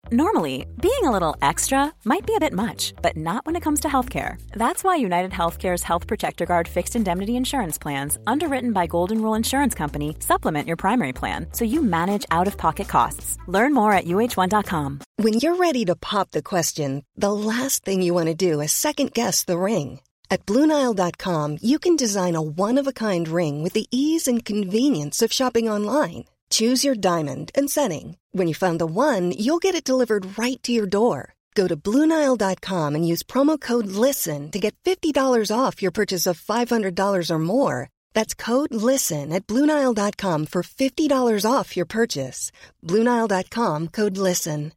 Normally, being a little extra might be a bit much, but not when it comes to healthcare. That's why United Healthcare's Health Protector Guard fixed indemnity insurance plans, underwritten by Golden Rule Insurance Company, supplement your primary plan so you manage out-of-pocket costs. Learn more at UH1.com. When you're ready to pop the question, the last thing you want to do is second-guess the ring. At BlueNile.com, you can design a one-of-a-kind ring with the ease and convenience of shopping online. Choose your diamond and setting. When you find the one, you'll get it delivered right to your door. Go to BlueNile.com and use promo code LISTEN to get $50 off your purchase of $500 or more. That's code LISTEN at BlueNile.com for $50 off your purchase. BlueNile.com, code LISTEN.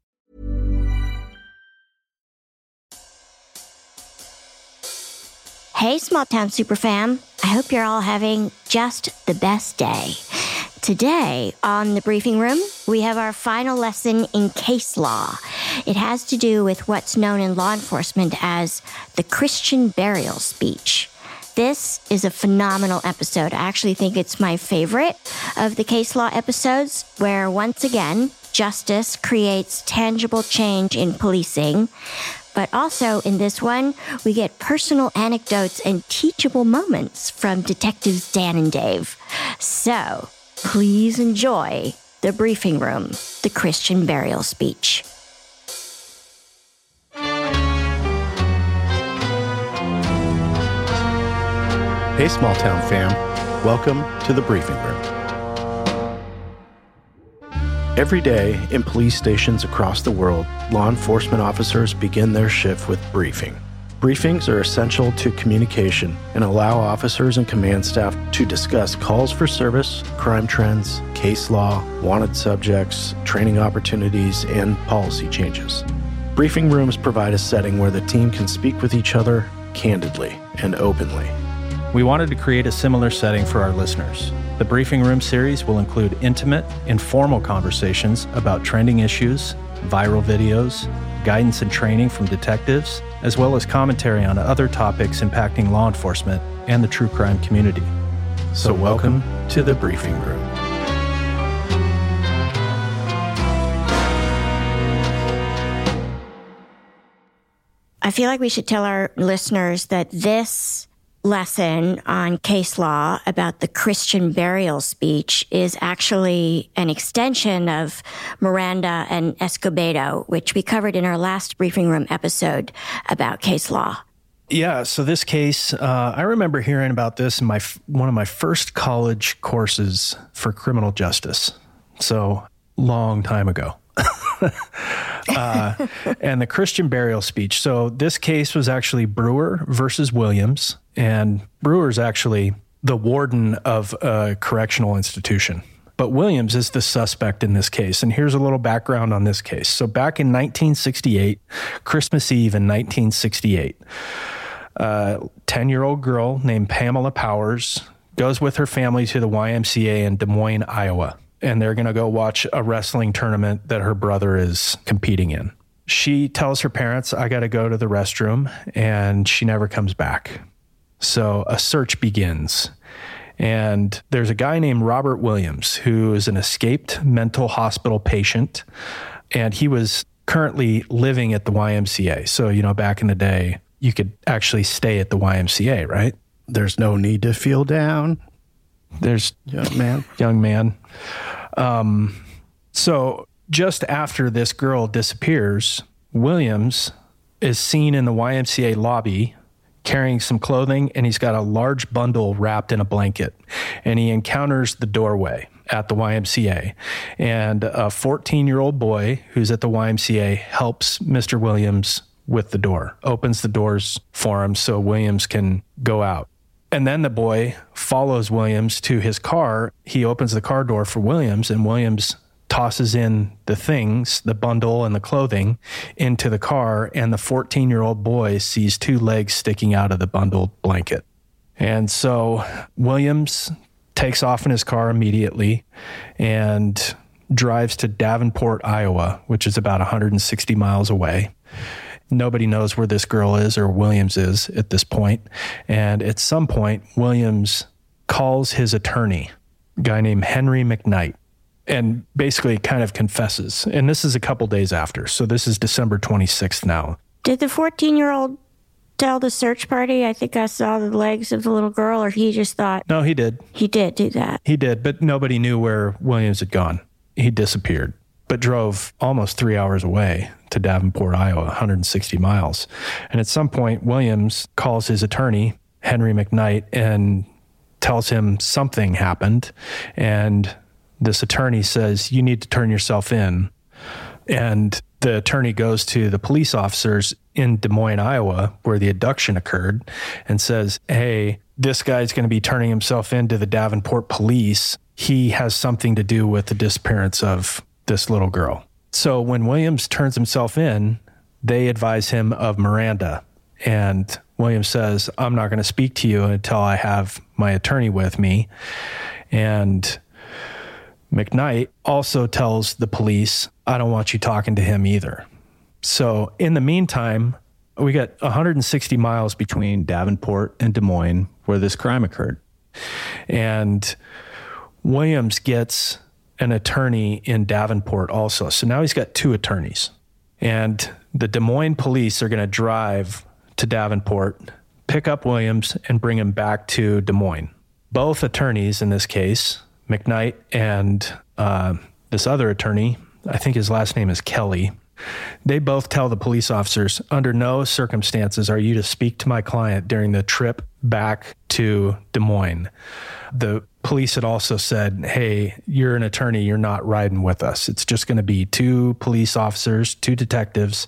Hey, Small Town Superfam. I hope you're all having just the best day. Today, on the briefing room, we have our final lesson in case law. It has to do with what's known in law enforcement as the Christian burial speech. This is a phenomenal episode. I actually think it's my favorite of the case law episodes, where once again, justice creates tangible change in policing. But also in this one, we get personal anecdotes and teachable moments from Detectives Dan and Dave. So, please enjoy the briefing room, the Christian burial speech. Hey, small town fam. Welcome to the briefing room. Every day in police stations across the world, law enforcement officers begin their shift with briefing. Briefings are essential to communication and allow officers and command staff to discuss calls for service, crime trends, case law, wanted subjects, training opportunities, and policy changes. Briefing rooms provide a setting where the team can speak with each other candidly and openly. We wanted to create a similar setting for our listeners. The Briefing Room series will include intimate, informal conversations about trending issues, viral videos, guidance and training from detectives, as well as commentary on other topics impacting law enforcement and the true crime community. So welcome to the briefing room. I feel like we should tell our listeners that this lesson on case law about the Christian burial speech is actually an extension of Miranda and Escobedo, which we covered in our last briefing room episode about case law. Yeah, so this case, I remember hearing about this in one of my first college courses for criminal justice. So long time ago. And the Christian burial speech. So this case was actually Brewer versus Williams, and Brewer's actually the warden of a correctional institution. But Williams is the suspect in this case. And here's a little background on this case. So back in 1968, Christmas Eve in 1968, a 10-year-old girl named Pamela Powers goes with her family to the YMCA in Des Moines, Iowa. And they're going to go watch a wrestling tournament that her brother is competing in. She tells her parents, I got to go to the restroom, and she never comes back. So a search begins. And there's a guy named Robert Williams, who is an escaped mental hospital patient, and he was currently living at the YMCA. So, you know, back in the day, you could actually stay at the YMCA, right? There's no need to feel down. There's young man. So just after this girl disappears, Williams is seen in the YMCA lobby carrying some clothing, and he's got a large bundle wrapped in a blanket, and he encounters the doorway at the YMCA, and a 14-year-old boy who's at the YMCA helps Mr. Williams with the door, opens the doors for him so Williams can go out. And then the boy follows Williams to his car. He opens the car door for Williams, and Williams tosses in the things, the bundle and the clothing, into the car, and the 14-year-old boy sees two legs sticking out of the bundled blanket. And so Williams takes off in his car immediately and drives to Davenport, Iowa, which is about 160 miles away. Nobody knows where this girl is or Williams is at this point. And at some point, Williams calls his attorney, a guy named Henry McKnight. and basically kind of confesses. And this is a couple days after. So this is December 26th now. Did the 14-year-old tell the search party, I think I saw the legs of the little girl, or he just thought? No, he did. He did do that. He did, but nobody knew where Williams had gone. He disappeared, but drove almost 3 hours away to Davenport, Iowa, 160 miles. And at some point, Williams calls his attorney, Henry McKnight, and tells him something happened. And this attorney says, you need to turn yourself in. And the attorney goes to the police officers in Des Moines, Iowa, where the abduction occurred, and says, hey, this guy's going to be turning himself into the Davenport police. He has something to do with the disappearance of this little girl. So when Williams turns himself in, they advise him of Miranda. And Williams says, I'm not going to speak to you until I have my attorney with me. And McKnight also tells the police, I don't want you talking to him either. So in the meantime, we got 160 miles between Davenport and Des Moines where this crime occurred. And Williams gets an attorney in Davenport also. So now he's got two attorneys. And the Des Moines police are going to drive to Davenport, pick up Williams, and bring him back to Des Moines. Both attorneys in this case, McKnight and this other attorney, I think his last name is Kelly, they both tell the police officers, under no circumstances are you to speak to my client during the trip back to Des Moines. The police had also said, hey, you're an attorney, you're not riding with us. It's just going to be two police officers, two detectives,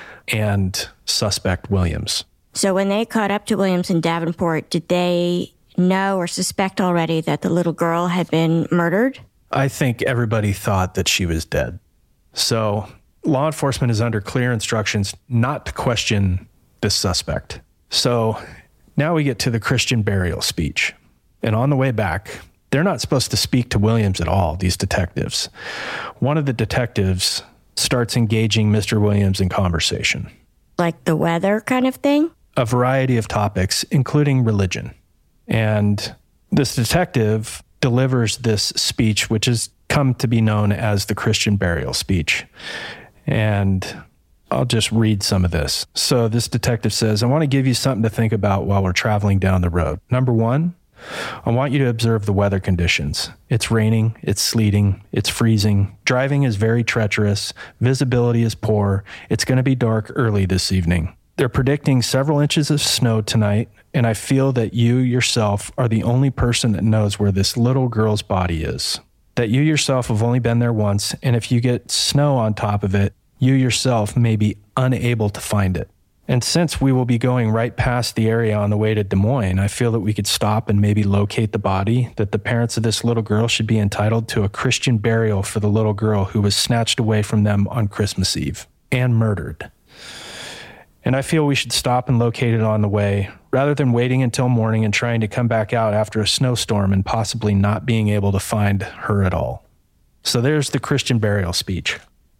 and suspect Williams. So when they caught up to Williams in Davenport, did they know or suspect already that the little girl had been murdered? I think everybody thought that she was dead. So law enforcement is under clear instructions not to question this suspect. So now we get to the Christian burial speech. And on the way back, they're not supposed to speak to Williams at all, these detectives. One of the detectives starts engaging Mr. Williams in conversation. Like the weather kind of thing? A variety of topics, including religion. And this detective delivers this speech, which has come to be known as the Christian burial speech. And I'll just read some of this. So this detective says, I want to give you something to think about while we're traveling down the road. Number one, I want you to observe the weather conditions. It's raining, it's sleeting, it's freezing. Driving is very treacherous. Visibility is poor. It's going to be dark early this evening. They're predicting several inches of snow tonight, and I feel that you yourself are the only person that knows where this little girl's body is. That you yourself have only been there once, and if you get snow on top of it, you yourself may be unable to find it. And since we will be going right past the area on the way to Des Moines, I feel that we could stop and maybe locate the body, that the parents of this little girl should be entitled to a Christian burial for the little girl who was snatched away from them on Christmas Eve and murdered. And I feel we should stop and locate it on the way, rather than waiting until morning and trying to come back out after a snowstorm and possibly not being able to find her at all. So there's the Christian burial speech.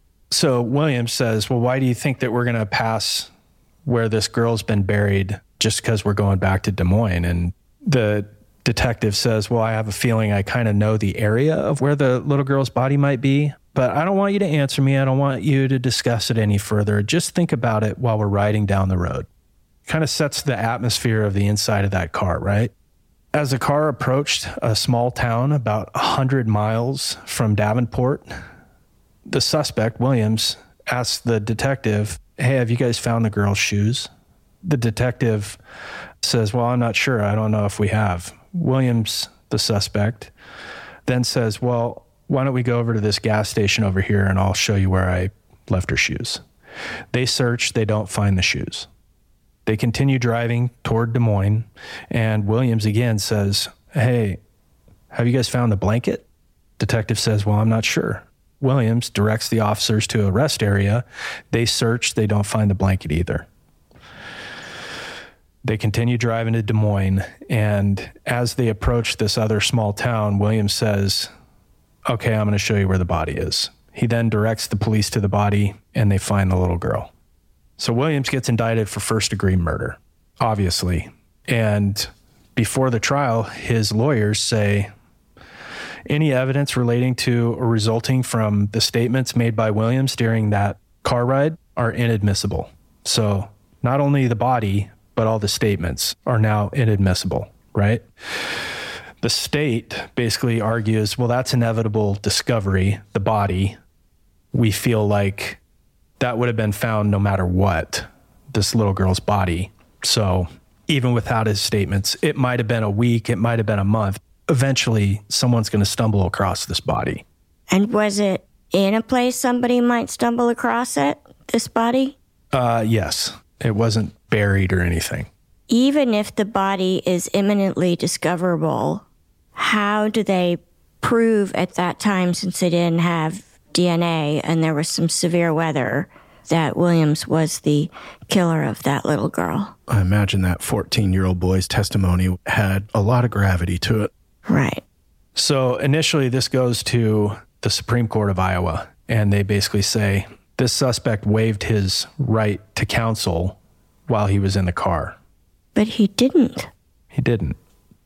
So Williams says, well, why do you think that we're going to pass where this girl's been buried just because we're going back to Des Moines? And the detective says, well, I have a feeling I kind of know the area of where the little girl's body might be, but I don't want you to answer me. I don't want you to discuss it any further. Just think about it while we're riding down the road. Kind of sets the atmosphere of the inside of that car, right? As the car approached a small town about 100 miles from Davenport, the suspect, Williams, asked the detective, hey, have you guys found the girl's shoes? The detective says, well, I'm not sure. I don't know if we have. Williams, the suspect, then says, well, why don't we go over to this gas station over here and I'll show you where I left her shoes. They search, they don't find the shoes. They continue driving toward Des Moines, and Williams again says, hey, have you guys found the blanket? Detective says, well, I'm not sure. Williams directs the officers to a rest area. They search, they don't find the blanket either. They continue driving to Des Moines, and as they approach this other small town, Williams says, okay, I'm going to show you where the body is. He then directs the police to the body, and they find the little girl. So Williams gets indicted for first-degree murder, obviously. And before the trial, his lawyers say, Any evidence relating to or resulting from the statements made by Williams during that car ride are inadmissible. So not only the body, but all the statements are now inadmissible, right? The state basically argues, well, that's inevitable discovery, the body. We feel like that would have been found no matter what, this little girl's body. So even without his statements, it might have been a week, it might have been a month. Eventually, someone's going to stumble across this body. And was it in a place somebody might stumble across it, this body? Yes. It wasn't buried or anything. Even if the body is imminently discoverable, how do they prove at that time, since they didn't have DNA and there was some severe weather, that Williams was the killer of that little girl? I imagine that 14-year-old boy's testimony had a lot of gravity to it. Right. So initially, this goes to the Supreme Court of Iowa, and they basically say this suspect waived his right to counsel while he was in the car. But he didn't. He didn't.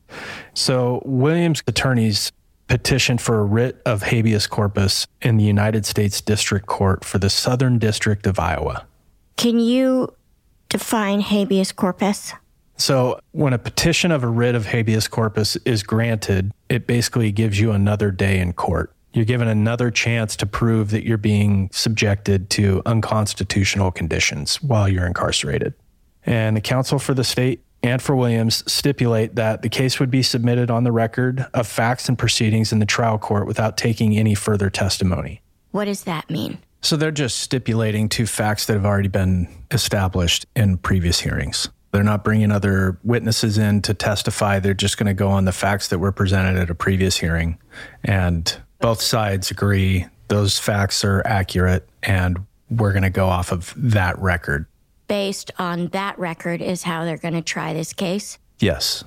So Williams' attorneys petitioned for a writ of habeas corpus in the United States District Court for the Southern District of Iowa. Can you define habeas corpus? So when a petition of a writ of habeas corpus is granted, it basically gives you another day in court. You're given another chance to prove that you're being subjected to unconstitutional conditions while you're incarcerated. And the counsel for the state and for Williams stipulate that the case would be submitted on the record of facts and proceedings in the trial court without taking any further testimony. What does that mean? So they're just stipulating to facts that have already been established in previous hearings. They're not bringing other witnesses in to testify. They're just going to go on the facts that were presented at a previous hearing. And both sides agree those facts are accurate, and we're going to go off of that record. Based on that record is how they're going to try this case? Yes.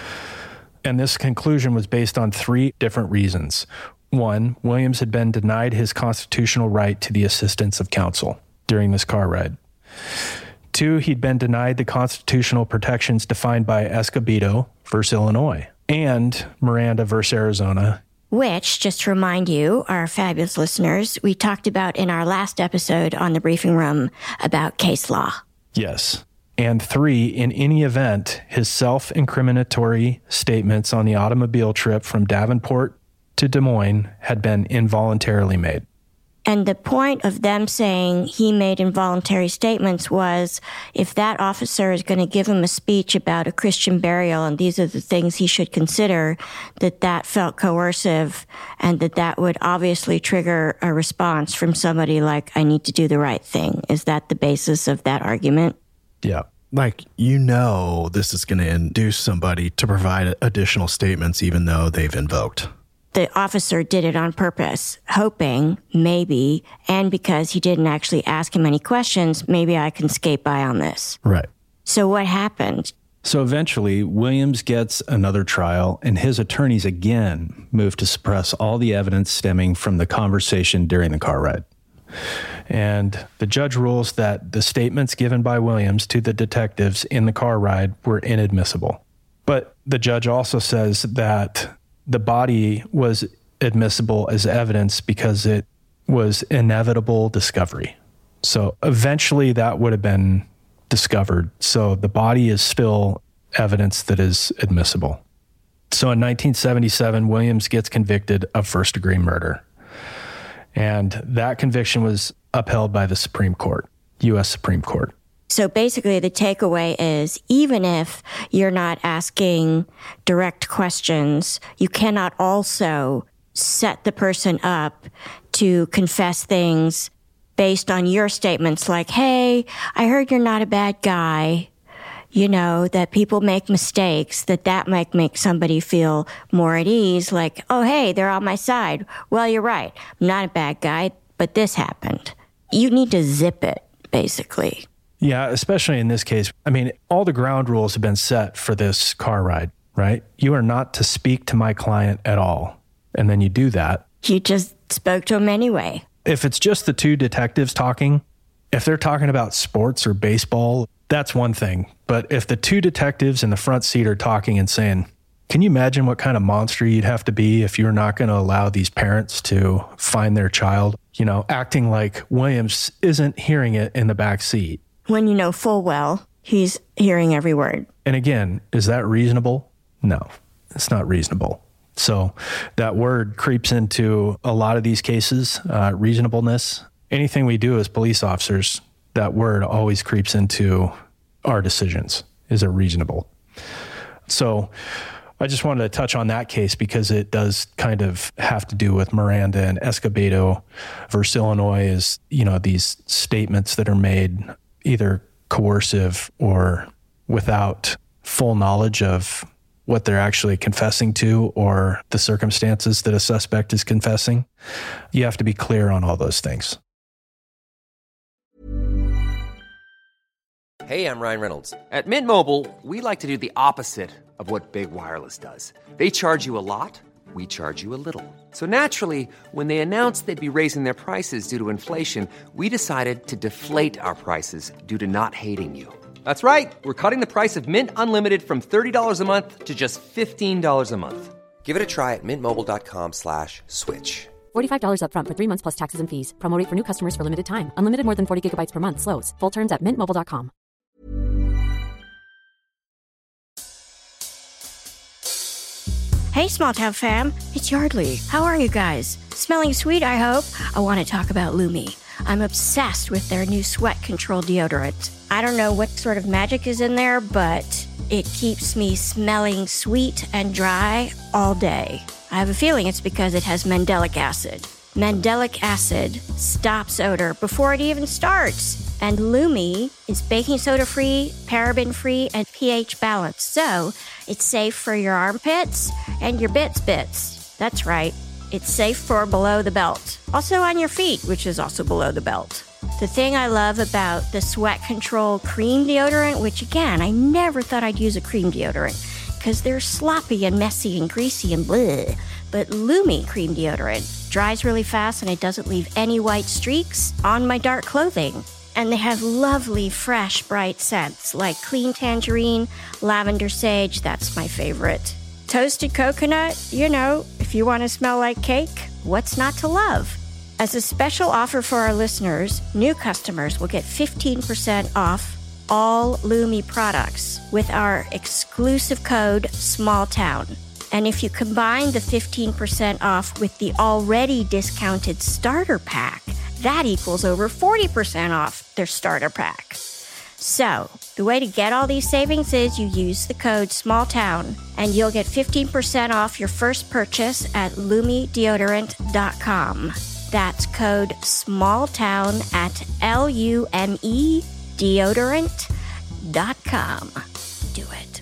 And this conclusion was based on 3 different reasons. 1, Williams had been denied his constitutional right to the assistance of counsel during this car ride. 2, he'd been denied the constitutional protections defined by Escobedo versus Illinois and Miranda versus Arizona. Which, just to remind you, our fabulous listeners, we talked about in our last episode on the briefing room about case law. Yes. And 3, in any event, his self-incriminatory statements on the automobile trip from Davenport to Des Moines had been involuntarily made. And the point of them saying he made involuntary statements was if that officer is going to give him a speech about a Christian burial and these are the things he should consider, that felt coercive and that would obviously trigger a response from somebody like, I need to do the right thing. Is that the basis of that argument? Yeah. Like, this is going to induce somebody to provide additional statements even though they've invoked. The officer did it on purpose, hoping, maybe, and because he didn't actually ask him any questions, maybe I can skate by on this. Right. So what happened? So eventually, Williams gets another trial, and his attorneys again move to suppress all the evidence stemming from the conversation during the car ride. And the judge rules that the statements given by Williams to the detectives in the car ride were inadmissible. But the judge also says that the body was admissible as evidence because it was inevitable discovery. So eventually that would have been discovered. So the body is still evidence that is admissible. So in 1977, Williams gets convicted of first-degree murder. And that conviction was upheld by the Supreme Court, U.S. Supreme Court. So basically the takeaway is even if you're not asking direct questions, you cannot also set the person up to confess things based on your statements like, hey, I heard you're not a bad guy, that people make mistakes, that might make somebody feel more at ease, like, oh, hey, they're on my side. Well, you're right. I'm not a bad guy, but this happened. You need to zip it, basically. Yeah, especially in this case. I mean, all the ground rules have been set for this car ride, right? You are not to speak to my client at all. And then you do that. You just spoke to him anyway. If it's just the 2 detectives talking, if they're talking about sports or baseball, that's one thing. But if the 2 detectives in the front seat are talking and saying, Can you imagine what kind of monster you'd have to be if you're not going to allow these parents to find their child, acting like Williams isn't hearing it in the back seat? When you know full well he's hearing every word. And again, is that reasonable? No, it's not reasonable. So that word creeps into a lot of these cases, reasonableness. Anything we do as police officers, that word always creeps into our decisions. Is it reasonable? So I just wanted to touch on that case because it does kind of have to do with Miranda and Escobedo versus Illinois is, these statements that are made either coercive or without full knowledge of what they're actually confessing to or the circumstances that a suspect is confessing. You have to be clear on all those things. Hey, I'm Ryan Reynolds. At Mint Mobile, we like to do the opposite of what Big Wireless does. They charge you a lot, we charge you a little. So naturally, when they announced they'd be raising their prices due to inflation, we decided to deflate our prices due to not hating you. That's right. We're cutting the price of Mint Unlimited from $30 a month to just $15 a month. Give it a try at mintmobile.com/switch. $45 up front for 3 months plus taxes and fees. Promo rate for new customers for limited time. Unlimited more than 40 gigabytes per month. Slows full terms at mintmobile.com. Hey, Small Town fam, it's Yardley. How are you guys? Smelling sweet, I hope? I want to talk about Lumi. I'm obsessed with their new sweat control deodorant. I don't know what sort of magic is in there, but it keeps me smelling sweet and dry all day. I have a feeling it's because it has mandelic acid. Mandelic acid stops odor before it even starts. And Lumi is baking soda free, paraben free, and pH balanced. So it's safe for your armpits and your bits. That's right. It's safe for below the belt. Also on your feet, which is also below the belt. The thing I love about the Sweat Control cream deodorant, which again, I never thought I'd use a cream deodorant because they're sloppy and messy and greasy and bleh. But Lumi cream deodorant dries really fast and it doesn't leave any white streaks on my dark clothing. And they have lovely, fresh, bright scents like clean tangerine, lavender sage, that's my favorite. Toasted coconut, if you want to smell like cake, what's not to love? As a special offer for our listeners, new customers will get 15% off all Lumi products with our exclusive code SMALLTOWN. And if you combine the 15% off with the already discounted starter pack, that equals over 40% off their starter pack. So, the way to get all these savings is you use the code SMALLTOWN and you'll get 15% off your first purchase at LumiDeodorant.com. That's code SMALLTOWN at LumiDeodorant.com. Do it.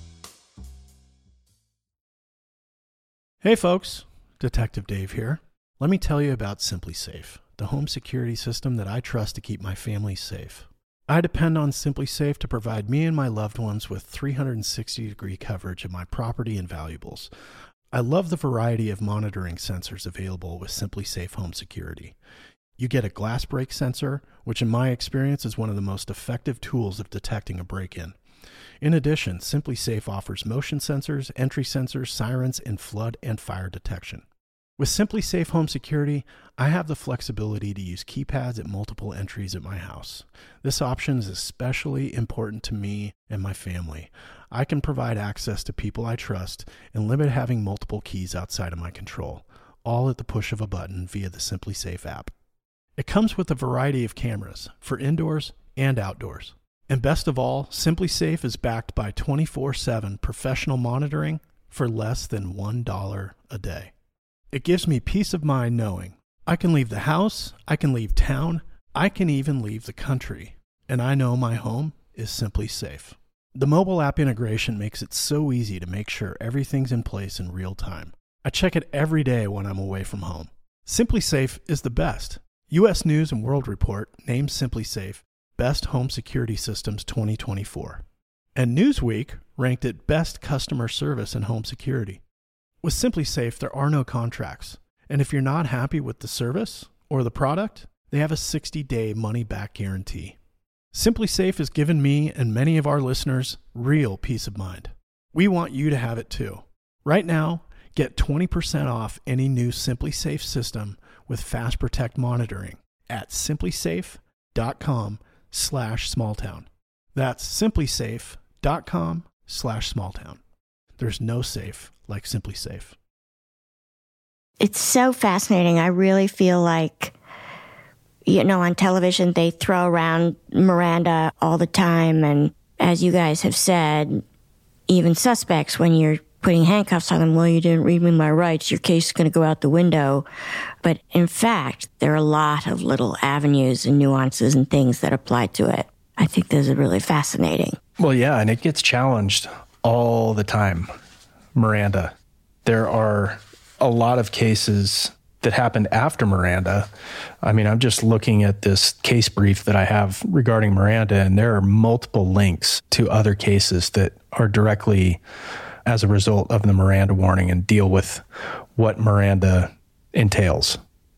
Hey folks, Detective Dave here. Let me tell you about SimpliSafe, the home security system that I trust to keep my family safe. I depend on SimpliSafe to provide me and my loved ones with 360-degree coverage of my property and valuables. I love the variety of monitoring sensors available with SimpliSafe Home Security. You get a glass break sensor, which in my experience is one of the most effective tools of detecting a break-in. In addition, SimpliSafe offers motion sensors, entry sensors, sirens, and flood and fire detection. With SimpliSafe Home Security, I have the flexibility to use keypads at multiple entries at my house. This option is especially important to me and my family. I can provide access to people I trust and limit having multiple keys outside of my control, all at the push of a button via the SimpliSafe app. It comes with a variety of cameras for indoors and outdoors. And best of all, SimpliSafe is backed by 24/7 professional monitoring for less than $1 a day. It gives me peace of mind knowing I can leave the house, I can leave town, I can even leave the country, and I know my home is simply safe. The mobile app integration makes it so easy to make sure everything's in place in real time. I check it every day when I'm away from home. SimpliSafe is the best. U.S. News & World Report named SimpliSafe Best Home Security Systems 2024. And Newsweek ranked it Best Customer Service in Home Security. With SimpliSafe, there are no contracts. And if you're not happy with the service or the product, they have a 60-day money-back guarantee. SimpliSafe has given me and many of our listeners real peace of mind. We want you to have it too. Right now, get 20% off any new Simply Safe system with Fast Protect monitoring at simplysafe.com/smalltown. That's simplysafe.com/smalltown. There's no safe like Simply Safe. It's so fascinating. I really feel like, on television, they throw around Miranda all the time. And as you guys have said, even suspects, when you're putting handcuffs on them, well, you didn't read me my rights, your case is going to go out the window. But in fact, there are a lot of little avenues and nuances and things that apply to it. I think this is really fascinating. Well, yeah, and it gets challenged all the time, Miranda. There are a lot of cases that happened after Miranda. I mean, I'm just looking at this case brief that I have regarding Miranda, and there are multiple links to other cases that are directly as a result of the Miranda warning and deal with what Miranda entails.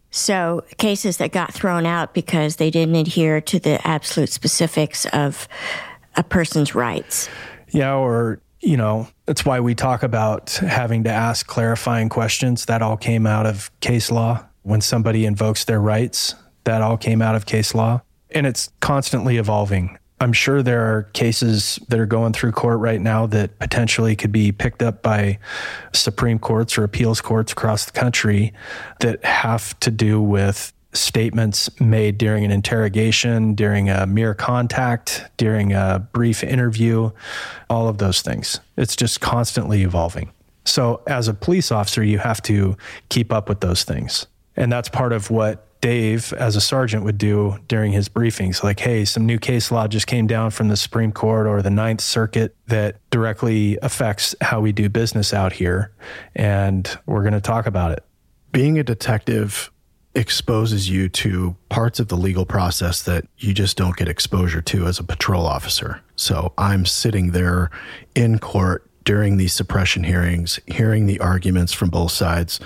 So cases that got thrown out because they didn't adhere to the absolute specifics of a person's rights. Yeah, or, that's why we talk about having to ask clarifying questions. That all came out of case law. When somebody invokes their rights, that all came out of case law. And it's constantly evolving. I'm sure there are cases that are going through court right now that potentially could be picked up by Supreme Courts or appeals courts across the country that have to do with statements made during an interrogation, during a mere contact, during a brief interview, all of those things. It's just constantly evolving. So as a police officer, you have to keep up with those things. And that's part of what Dave, as a sergeant, would do during his briefings. Like, hey, some new case law just came down from the Supreme Court or the Ninth Circuit that directly affects how we do business out here. And we're going to talk about it. Being a detective exposes you to parts of the legal process that you just don't get exposure to as a patrol officer. So I'm sitting there in court during these suppression hearings, hearing the arguments from both sides,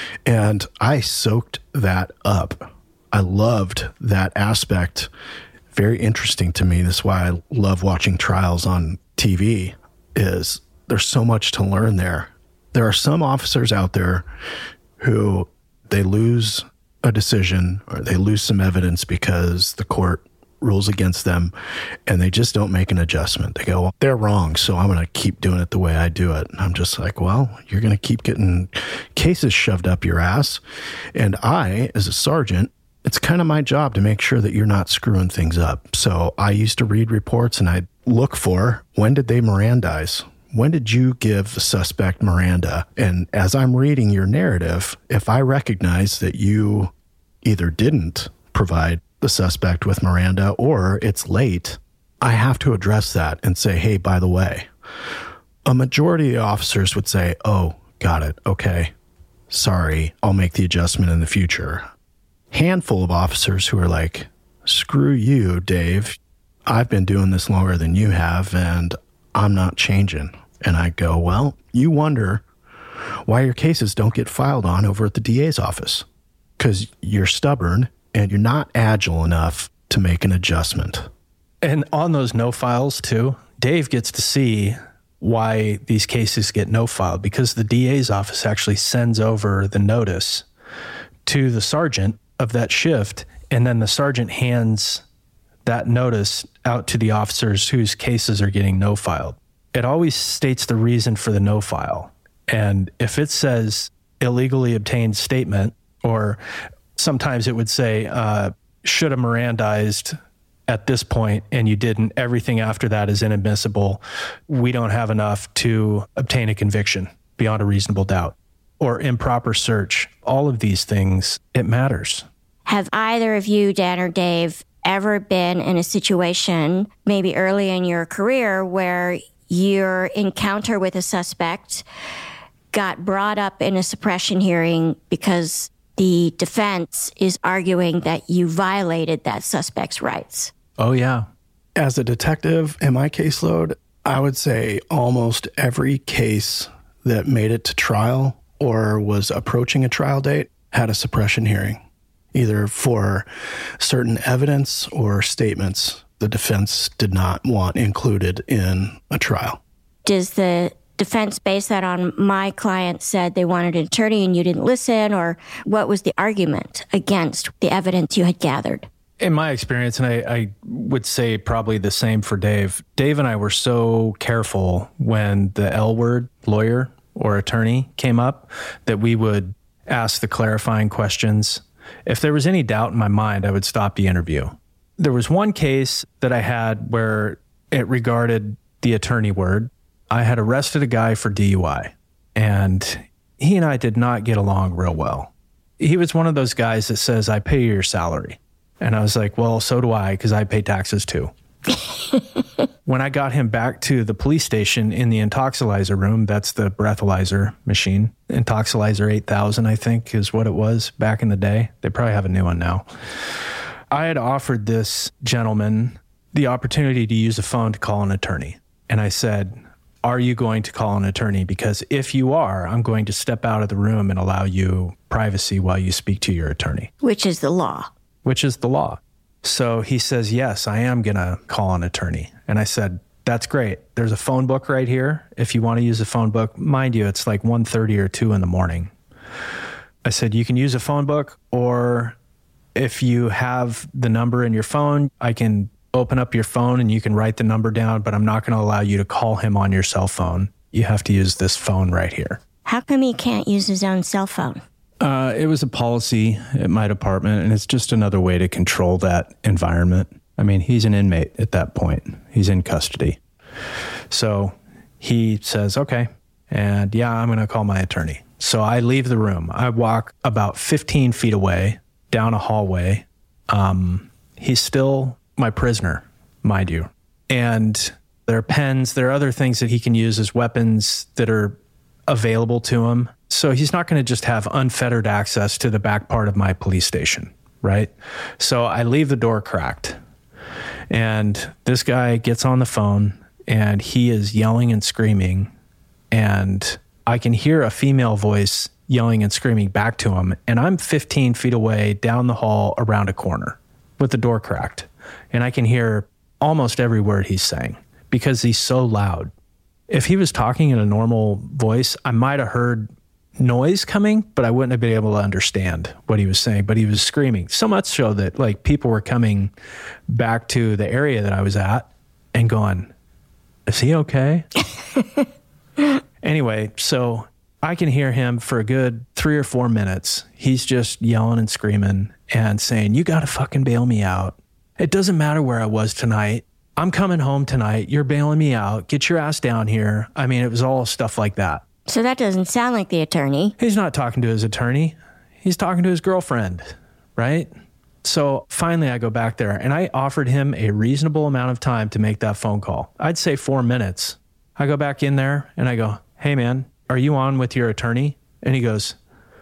and I soaked that up. I loved that aspect. Very interesting to me. That's why I love watching trials on TV, is there's so much to learn there. There are some officers out there who they lose a decision or they lose some evidence because the court rules against them and they just don't make an adjustment. They go, well, they're wrong, so I'm going to keep doing it the way I do it. And I'm just like, well, you're going to keep getting cases shoved up your ass. And I, as a sergeant, it's kind of my job to make sure that you're not screwing things up. So I used to read reports and I'd look for, when did they Mirandize? When did you give the suspect Miranda? And as I'm reading your narrative, if I recognize that you either didn't provide the suspect with Miranda or it's late, I have to address that and say, hey, by the way, a majority of officers would say, oh, got it. Okay. Sorry. I'll make the adjustment in the future. Handful of officers who are like, screw you, Dave. I've been doing this longer than you have and I'm not changing. And I go, well, you wonder why your cases don't get filed on over at the DA's office, because you're stubborn and you're not agile enough to make an adjustment. And on those no files too, Dave gets to see why these cases get no filed, because the DA's office actually sends over the notice to the sergeant of that shift, and then the sergeant hands that notice out to the officers whose cases are getting no filed. It always states the reason for the no file. And if it says illegally obtained statement, or sometimes it would say, should have Mirandized at this point and you didn't, everything after that is inadmissible. We don't have enough to obtain a conviction beyond a reasonable doubt. Or improper search. All of these things, it matters. Have either of you, Dan or Dave, ever been in a situation, maybe early in your career, where your encounter with a suspect got brought up in a suppression hearing because the defense is arguing that you violated that suspect's rights? Oh, yeah. As a detective in my caseload, I would say almost every case that made it to trial or was approaching a trial date had a suppression hearing, either for certain evidence or statements the defense did not want included in a trial. Does the defense base that on my client said they wanted an attorney and you didn't listen? Or what was the argument against the evidence you had gathered? In my experience, and I would say probably the same for Dave, Dave and I were so careful when the L word, lawyer or attorney, came up that we would ask the clarifying questions. If there was any doubt in my mind, I would stop the interview. There was one case that I had where it regarded the attorney word. I had arrested a guy for DUI, and he and I did not get along real well. He was one of those guys that says, I pay your salary. And I was like, well, so do I, because I pay taxes too. When I got him back to the police station in the Intoxilyzer room, that's the breathalyzer machine. Intoxilyzer 8000, I think, is what it was back in the day. They probably have a new one now. I had offered this gentleman the opportunity to use a phone to call an attorney. And I said, are you going to call an attorney? Because if you are, I'm going to step out of the room and allow you privacy while you speak to your attorney. Which is the law. Which is the law. So he says, yes, I am going to call an attorney. And I said, that's great. There's a phone book right here. If you want to use a phone book, mind you, it's like 1:30 or 2 in the morning. I said, you can use a phone book, or if you have the number in your phone, I can open up your phone and you can write the number down, but I'm not going to allow you to call him on your cell phone. You have to use this phone right here. How come he can't use his own cell phone? It was a policy at my department, and it's just another way to control that environment. I mean, he's an inmate at that point. He's in custody. So he says, okay, and yeah, I'm going to call my attorney. So I leave the room. I walk about 15 feet away down a hallway. He's still my prisoner, mind you. And there are pens, there are other things that he can use as weapons that are available to him. So he's not going to just have unfettered access to the back part of my police station, right? So I leave the door cracked. And this guy gets on the phone and he is yelling and screaming. And I can hear a female voice yelling and screaming back to him. And I'm 15 feet away down the hall around a corner with the door cracked. And I can hear almost every word he's saying because he's so loud. If he was talking in a normal voice, I might have heard noise coming, but I wouldn't have been able to understand what he was saying. But he was screaming so much so that like people were coming back to the area that I was at and going, is he okay? Anyway, so I can hear him for a good 3 or 4 minutes. He's just yelling and screaming and saying, you got to fucking bail me out. It doesn't matter where I was tonight. I'm coming home tonight. You're bailing me out. Get your ass down here. I mean, it was all stuff like that. So that doesn't sound like the attorney. He's not talking to his attorney. He's talking to his girlfriend, right? So finally I go back there and I offered him a reasonable amount of time to make that phone call. I'd say 4 minutes. I go back in there and I go, hey man, are you on with your attorney? And he goes,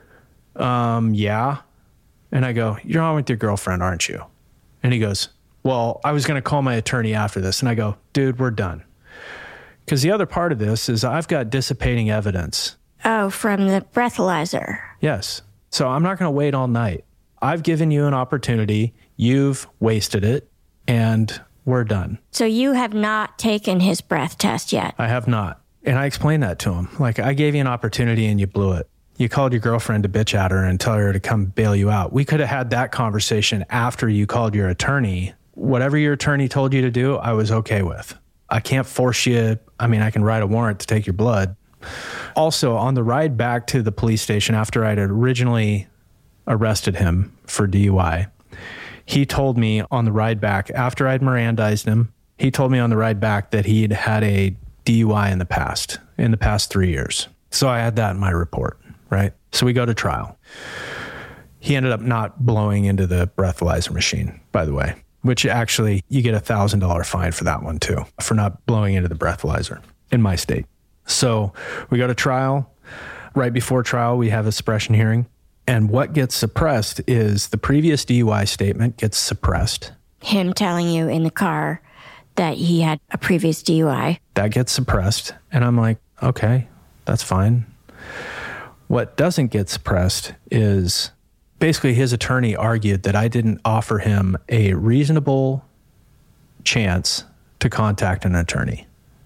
yeah. And I go, you're on with your girlfriend, aren't you? And he goes, well, I was going to call my attorney after this. And I go, dude, we're done. Because the other part of this is I've got dissipating evidence. Oh, from the breathalyzer. Yes. So I'm not going to wait all night. I've given you an opportunity. You've wasted it. And we're done. So you have not taken his breath test yet? I have not. And I explained that to him. Like, I gave you an opportunity and you blew it. You called your girlfriend to bitch at her and tell her to come bail you out. We could have had that conversation after you called your attorney. Whatever your attorney told you to do, I was okay with. I can't force you. I mean, I can write a warrant to take your blood. Also, on the ride back to the police station after I'd originally arrested him for DUI, he told me on the ride back, after I'd Mirandized him, he told me on the ride back that he'd had a DUI in the past 3 years. So I had that in my report, right? So we go to trial. He ended up not blowing into the breathalyzer machine, by the way, which actually you get a $1,000 fine for that one too, for not blowing into the breathalyzer in my state. So we go to trial. Right before trial, we have a suppression hearing. And what gets suppressed is the previous DUI statement gets suppressed. Him telling you in the car that he had a previous DUI. That gets suppressed. And I'm like, okay, that's fine. What doesn't get suppressed is basically his attorney argued that I didn't offer him a reasonable chance to contact an attorney.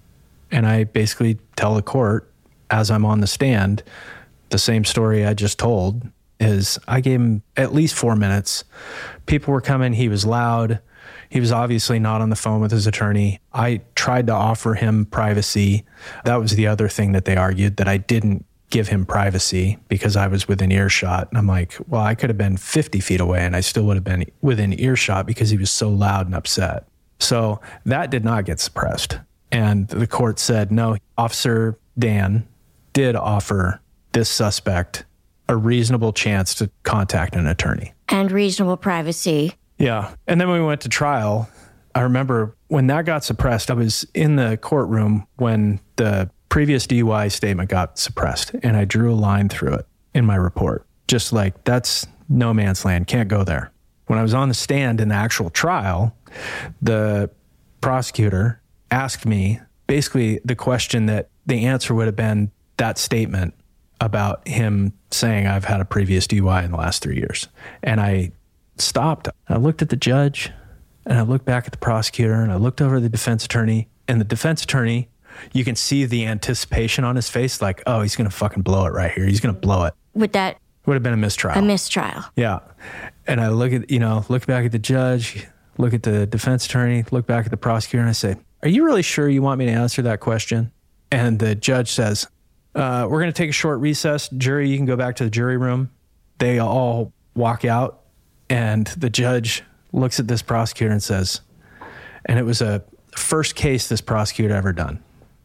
And I basically tell the court, as I'm on the stand, the same story I just told, is I gave him at least 4 minutes. People were coming. He was loud. He was obviously not on the phone with his attorney. I tried to offer him privacy. That was the other thing that they argued, that I didn't give him privacy because I was within earshot. And I'm like, well, I could have been 50 feet away and I still would have been within earshot because he was so loud and upset. So that did not get suppressed. And the court said, no, Officer Dan did offer this suspect a reasonable chance to contact an attorney. And reasonable privacy. Yeah. And then when we went to trial, I remember when that got suppressed, I was in the courtroom when the previous DUI statement got suppressed, and I drew a line through it in my report. Just like, that's no man's land, can't go there. When I was on the stand in the actual trial, the prosecutor asked me basically the question that the answer would have been that statement about him saying I've had a previous DUI in the last 3 years. And I stopped. I looked at the judge, and I looked back at the prosecutor, and I looked over at the defense attorney. And the defense attorney, you can see the anticipation on his face, like, oh, he's going to fucking blow it right here. He's going to blow it. Would have been a mistrial. A mistrial. Yeah. And I look back at the judge, look at the defense attorney, look back at the prosecutor, and I say, are you really sure you want me to answer that question? And the judge says, we're going to take a short recess. Jury, you can go back to the jury room. They all walk out, and the judge looks at this prosecutor and says, and it was a first case this prosecutor ever done.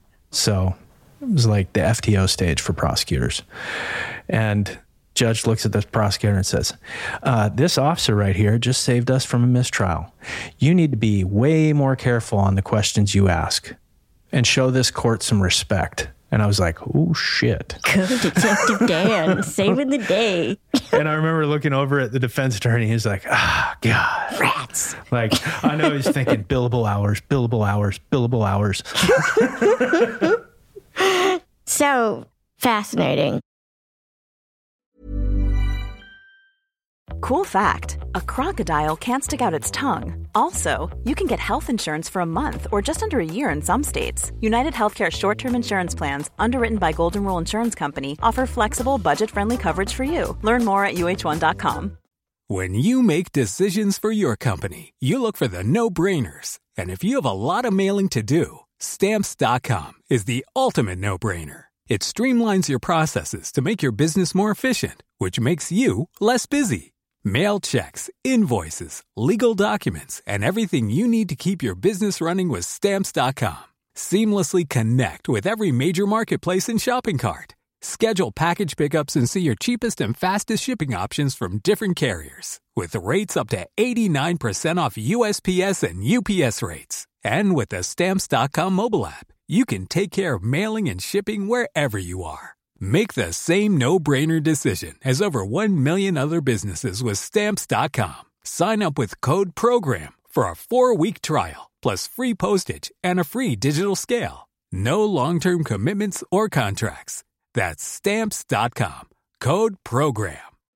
So it was like the FTO stage for prosecutors. And judge looks at this prosecutor and says, this officer right here just saved us from a mistrial. You need to be way more careful on the questions you ask and show this court some respect. And I was like, oh, shit. Good Detective Dan, saving the day. And I remember looking over at the defense attorney. He's like, God. Rats. Like, I know he's thinking billable hours, billable hours, billable hours. So fascinating. Cool fact, a crocodile can't stick out its tongue. Also, you can get health insurance for a month or just under a year in some states. United Healthcare short-term insurance plans, underwritten by Golden Rule Insurance Company, offer flexible, budget-friendly coverage for you. Learn more at uh1.com. When you make decisions for your company, you look for the no-brainers. And if you have a lot of mailing to do, Stamps.com is the ultimate no-brainer. It streamlines your processes to make your business more efficient, which makes you less busy. Mail checks, invoices, legal documents, and everything you need to keep your business running with Stamps.com. Seamlessly connect with every major marketplace and shopping cart. Schedule package pickups and see your cheapest and fastest shipping options from different carriers. With rates up to 89% off USPS and UPS rates. And with the Stamps.com mobile app, you can take care of mailing and shipping wherever you are. Make the same no-brainer decision as over 1 million other businesses with Stamps.com. Sign up with code PROGRAM for a 4-week trial, plus free postage and a free digital scale. No long-term commitments or contracts. That's Stamps.com. Code PROGRAM.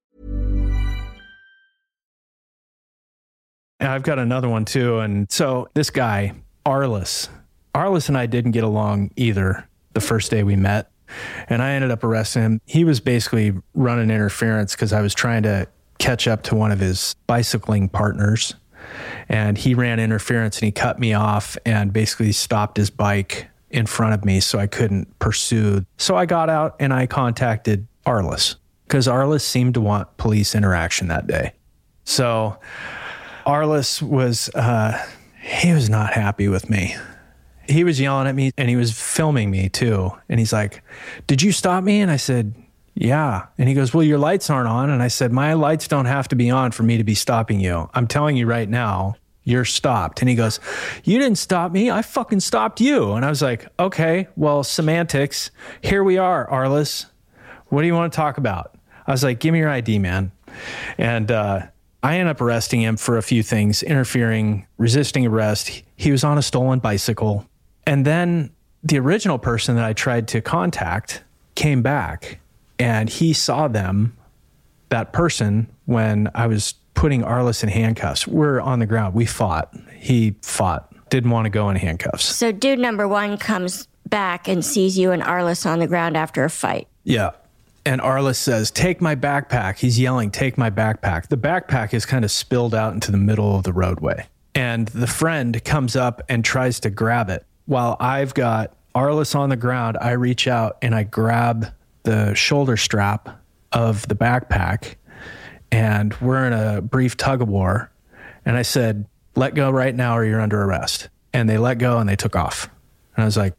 And I've got another one too. And so this guy, Arliss and I didn't get along either the first day we met. And I ended up arresting him. He was basically running interference because I was trying to catch up to one of his bicycling partners. And he ran interference and he cut me off and basically stopped his bike in front of me so I couldn't pursue. So I got out and I contacted Arliss because Arliss seemed to want police interaction that day. So Arliss was, he was not happy with me. He was yelling at me and he was filming me too. And he's like, did you stop me? And I said, yeah. And he goes, well, your lights aren't on. And I said, my lights don't have to be on for me to be stopping you. I'm telling you right now, you're stopped. And he goes, you didn't stop me. I fucking stopped you. And I was like, okay, well, semantics. Here we are, Arliss. What do you want to talk about? I was like, give me your ID, man. And I ended up arresting him for a few things, interfering, resisting arrest. He was on a stolen bicycle. And then the original person that I tried to contact came back and he saw that person, when I was putting Arliss in handcuffs. We're on the ground. We fought. He fought. Didn't want to go in handcuffs. So dude number one comes back and sees you and Arliss on the ground after a fight. Yeah. And Arliss says, take my backpack. He's yelling, take my backpack. The backpack is kind of spilled out into the middle of the roadway. And the friend comes up and tries to grab it. While I've got Arliss on the ground, I reach out and I grab the shoulder strap of the backpack, and we're in a brief tug of war. And I said, let go right now or you're under arrest. And they let go and they took off. And I was like,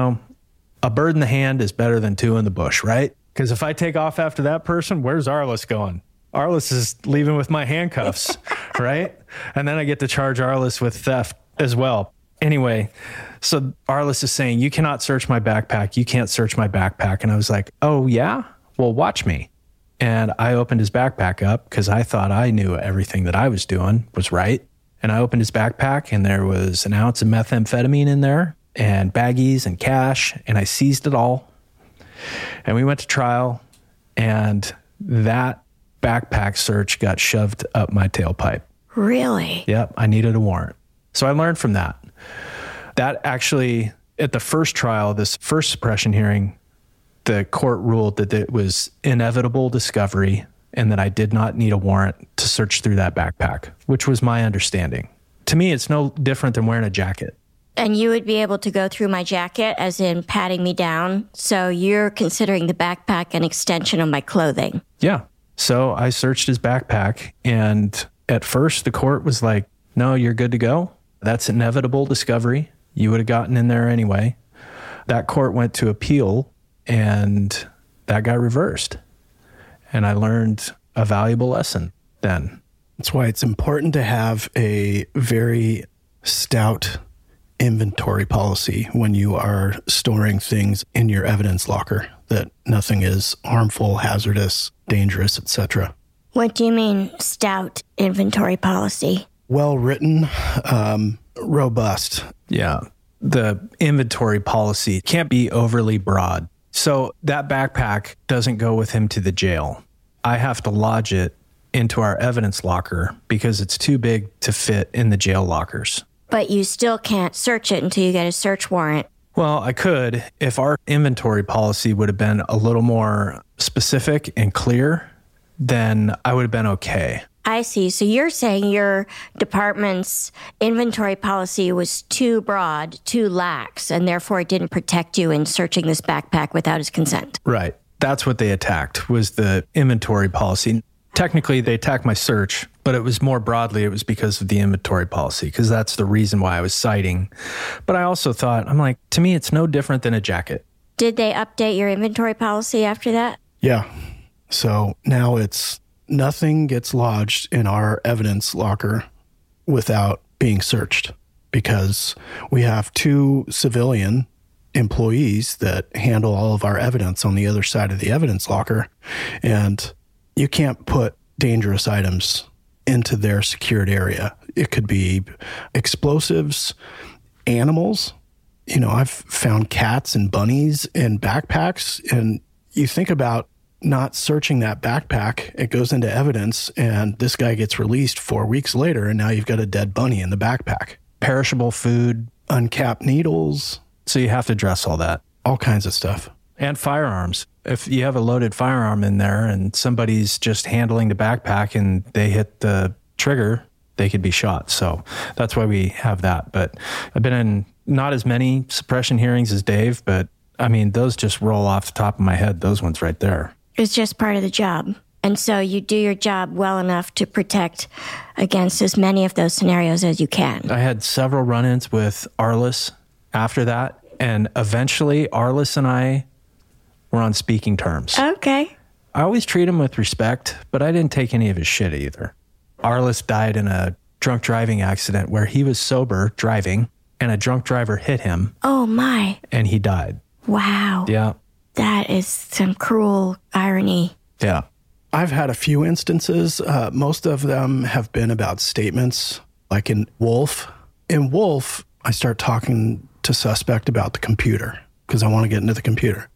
a bird in the hand is better than two in the bush, right? Because if I take off after that person, where's Arliss going? Arliss is leaving with my handcuffs, right? And then I get to charge Arliss with theft as well. Anyway, so Arliss is saying, you cannot search my backpack. You can't search my backpack. And I was like, oh, yeah? Well, watch me. And I opened his backpack up because I thought I knew everything that I was doing was right. And I opened his backpack and there was an ounce of methamphetamine in there and baggies and cash. And I seized it all. And we went to trial, and that backpack search got shoved up my tailpipe. Really? Yep, I needed a warrant. So I learned from that. That actually, at the first trial, this first suppression hearing, the court ruled that it was inevitable discovery and that I did not need a warrant to search through that backpack, which was my understanding. To me, it's no different than wearing a jacket. And you would be able to go through my jacket, as in patting me down. So you're considering the backpack an extension of my clothing. Yeah. So I searched his backpack, and at first the court was like, no, you're good to go. That's inevitable discovery. You would have gotten in there anyway. That court went to appeal, and that got reversed. And I learned a valuable lesson then. That's why it's important to have a very stout inventory policy when you are storing things in your evidence locker, that nothing is harmful, hazardous, dangerous, etc. What do you mean, stout inventory policy? Well written, robust. Yeah. The inventory policy can't be overly broad. So that backpack doesn't go with him to the jail. I have to lodge it into our evidence locker because it's too big to fit in the jail lockers. But you still can't search it until you get a search warrant. Well, I could if our inventory policy would have been a little more specific and clear, then I would have been okay. I see. So you're saying your department's inventory policy was too broad, too lax, and therefore it didn't protect you in searching this backpack without his consent. Right. That's what they attacked, was the inventory policy. Technically, they attacked my search, but it was more broadly, it was because of the inventory policy, because that's the reason why I was citing. But I also thought, I'm like, to me, it's no different than a jacket. Did they update your inventory policy after that? Yeah. So now it's nothing gets lodged in our evidence locker without being searched, because we have 2 civilian employees that handle all of our evidence on the other side of the evidence locker. And you can't put dangerous items into their secured area. It could be explosives, animals. I've found cats and bunnies in backpacks, and you think about not searching that backpack, it goes into evidence, and this guy gets released 4 weeks later, and now you've got a dead bunny in the backpack. Perishable food. Uncapped needles. So you have to address all that. All kinds of stuff. And firearms. If you have a loaded firearm in there and somebody's just handling the backpack and they hit the trigger, they could be shot. So that's why we have that. But I've been in not as many suppression hearings as Dave, but I mean, those just roll off the top of my head. Those ones right there. It's just part of the job. And so you do your job well enough to protect against as many of those scenarios as you can. I had several run-ins with Arliss after that. And eventually Arliss and I were on speaking terms. Okay. I always treat him with respect, but I didn't take any of his shit either. Arliss died in a drunk driving accident where he was sober driving and a drunk driver hit him. Oh, my. And he died. Wow. Yeah. That is some cruel irony. Yeah. I've had a few instances. Most of them have been about statements, like in Wolf. In Wolf, I start talking to suspect about the computer because I want to get into the computer.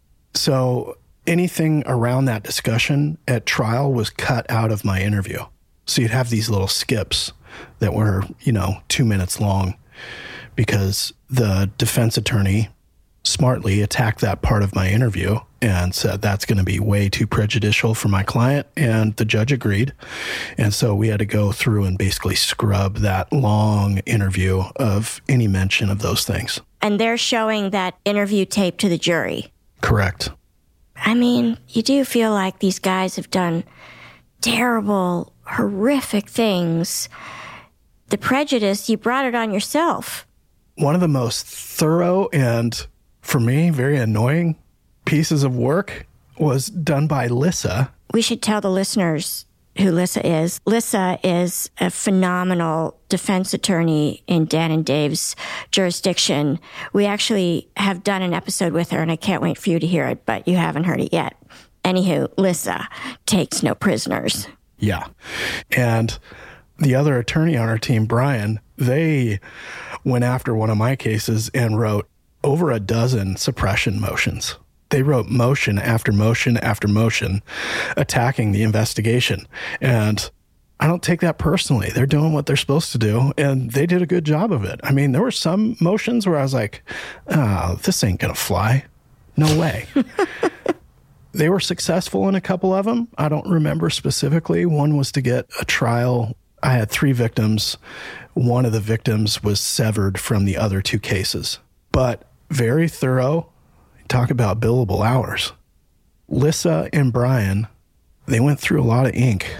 So anything around that discussion at trial was cut out of my interview. So you'd have these little skips that were, 2 minutes long because the defense attorney smartly attacked that part of my interview and said that's going to be way too prejudicial for my client, and the judge agreed. And so we had to go through and basically scrub that long interview of any mention of those things. And they're showing that interview tape to the jury. Correct. I mean, you do feel like these guys have done terrible, horrific things. The prejudice, you brought it on yourself. One of the most thorough and, for me, very annoying pieces of work was done by Lissa. We should tell the listeners who Lissa is. Lissa is a phenomenal defense attorney in Dan and Dave's jurisdiction. We actually have done an episode with her, and I can't wait for you to hear it, but you haven't heard it yet. Anywho, Lissa takes no prisoners. Yeah. And the other attorney on our team, Brian, they went after one of my cases and wrote over a dozen suppression motions. They wrote motion after motion after motion attacking the investigation. And I don't take that personally. They're doing what they're supposed to do, and they did a good job of it. I mean, there were some motions where I was like, oh, this ain't going to fly. No way. They were successful in a couple of them. I don't remember specifically. One was to get a trial. I had 3 victims. One of the victims was severed from the other 2 cases. But very thorough. Talk about billable hours. Lissa and Brian, they went through a lot of ink.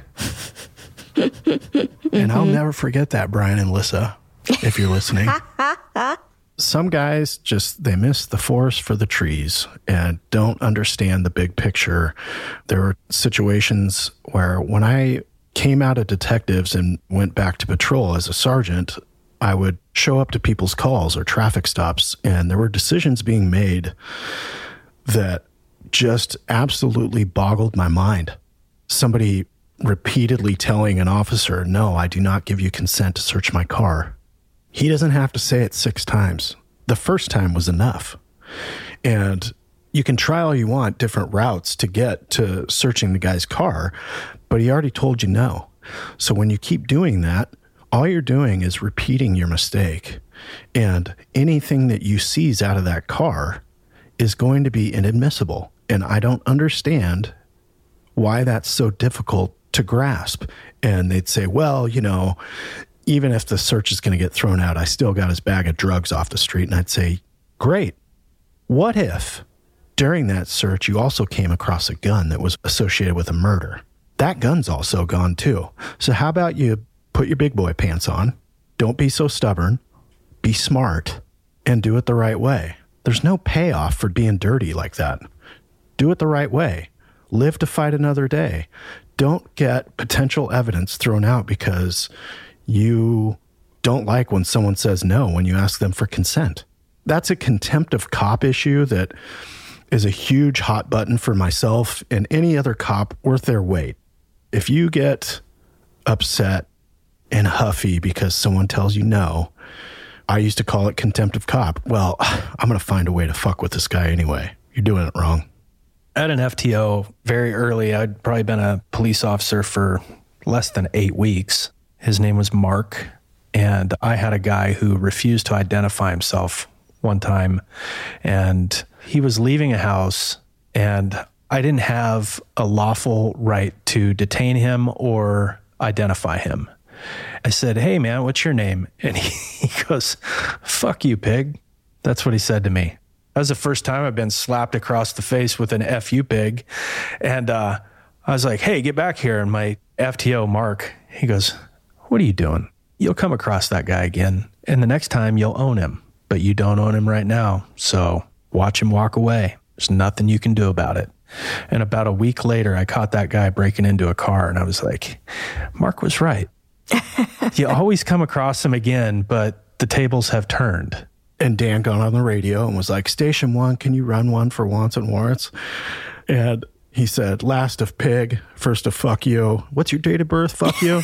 And I'll never forget that, Brian and Lissa, if you're listening. Some guys just, they miss the forest for the trees and don't understand the big picture. There were situations where when I came out of detectives and went back to patrol as a sergeant, I would show up to people's calls or traffic stops, and there were decisions being made that just absolutely boggled my mind. Somebody repeatedly telling an officer, no, I do not give you consent to search my car. He doesn't have to say it 6 times. The first time was enough. And you can try all you want different routes to get to searching the guy's car, but he already told you no. So when you keep doing that, all you're doing is repeating your mistake. And anything that you seize out of that car is going to be inadmissible. And I don't understand why that's so difficult to grasp. And they'd say, well, you know, even if the search is going to get thrown out, I still got his bag of drugs off the street. And I'd say, great. What if during that search you also came across a gun that was associated with a murder? That gun's also gone too. So how about you put your big boy pants on, don't be so stubborn, be smart, and do it the right way. There's no payoff for being dirty like that. Do it the right way. Live to fight another day. Don't get potential evidence thrown out because you don't like when someone says no when you ask them for consent. That's a contempt of cop issue that is a huge hot button for myself and any other cop worth their weight. If you get upset and huffy because someone tells you no, I used to call it contempt of cop. Well, I'm going to find a way to fuck with this guy anyway. You're doing it wrong. At an FTO, very early, I'd probably been a police officer for less than 8 weeks. His name was Mark, and I had a guy who refused to identify himself one time, and he was leaving a house, and I didn't have a lawful right to detain him or identify him. I said, hey, man, what's your name? And he goes, fuck you, pig. That's what he said to me. That was the first time I've been slapped across the face with an F you, pig. And I was like, hey, get back here. And my FTO, Mark, he goes, what are you doing? You'll come across that guy again. And the next time you'll own him. But you don't own him right now. So watch him walk away. There's nothing you can do about it. And about a week later, I caught that guy breaking into a car. And I was like, Mark was right. You always come across him again, but the tables have turned. And Dan got on the radio and was like, Station 1, can you run one for wants and warrants? And he said, last of pig, first of fuck you. What's your date of birth? Fuck you.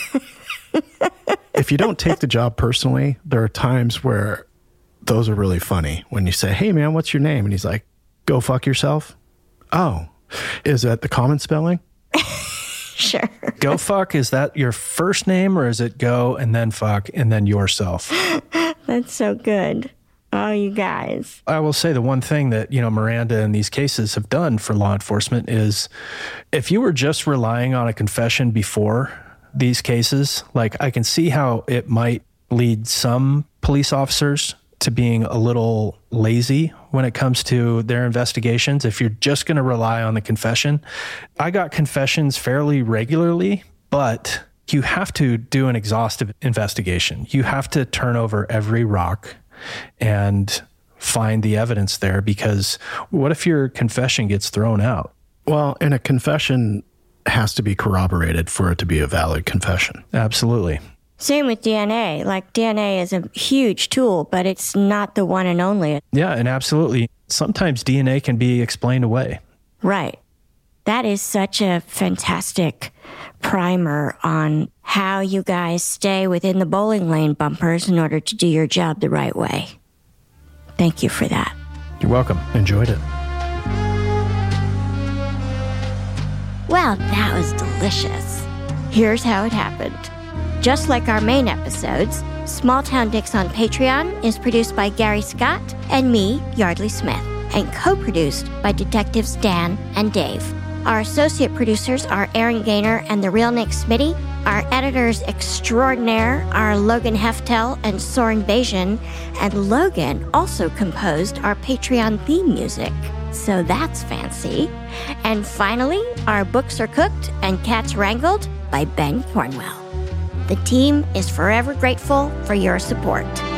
If you don't take the job personally, there are times where those are really funny. When you say, hey, man, what's your name? And he's like, go fuck yourself. Oh, is that the common spelling? Sure. Go fuck, is that your first name or is it go and then fuck and then yourself? That's so good. Oh, you guys. I will say the one thing that, Miranda and these cases have done for law enforcement is if you were just relying on a confession before these cases, like I can see how it might lead some police officers to being a little lazy when it comes to their investigations. If you're just going to rely on the confession, I got confessions fairly regularly, but you have to do an exhaustive investigation. You have to turn over every rock and find the evidence there, because what if your confession gets thrown out? Well, and a confession has to be corroborated for it to be a valid confession. Absolutely. Same with DNA. Like, DNA is a huge tool, but it's not the one and only. Yeah, and absolutely. Sometimes DNA can be explained away. Right. That is such a fantastic primer on how you guys stay within the bowling lane bumpers in order to do your job the right way. Thank you for that. You're welcome. Enjoyed it. Well, that was delicious. Here's how it happened. Just like our main episodes, Small Town Dicks on Patreon is produced by Gary Scott and me, Yardley Smith, and co-produced by Detectives Dan and Dave. Our associate producers are Aaron Gaynor and the real Nick Smitty. Our editors extraordinaire are Logan Heftel and Soren Bajan, and Logan also composed our Patreon theme music. So that's fancy. And finally, our books are cooked and cats wrangled by Ben Cornwell. The team is forever grateful for your support.